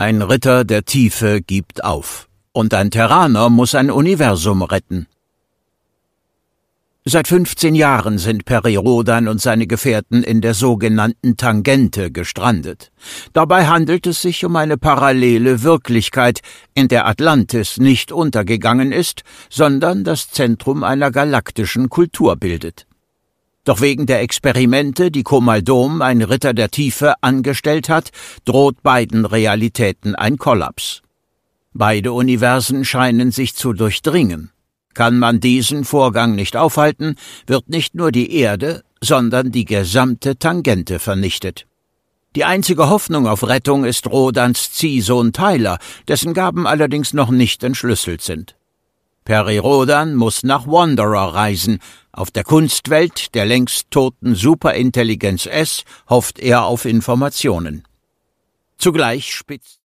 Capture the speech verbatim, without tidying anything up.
Ein Ritter der Tiefe gibt auf, und ein Terraner muss ein Universum retten. Seit fünfzehn Jahren sind Peri Rhodan und seine Gefährten in der sogenannten Tangente gestrandet. Dabei handelt es sich um eine parallele Wirklichkeit, in der Atlantis nicht untergegangen ist, sondern das Zentrum einer galaktischen Kultur bildet. Doch wegen der Experimente, die Komaldom, ein Ritter der Tiefe, angestellt hat, droht beiden Realitäten ein Kollaps. Beide Universen scheinen sich zu durchdringen. Kann man diesen Vorgang nicht aufhalten, wird nicht nur die Erde, sondern die gesamte Tangente vernichtet. Die einzige Hoffnung auf Rettung ist Rhodans Ziehsohn Tyler, dessen Gaben allerdings noch nicht entschlüsselt sind. Peri Rhodan muss nach Wanderer reisen. Auf der Kunstwelt der längst toten Superintelligenz S hofft er auf Informationen. Zugleich spitzt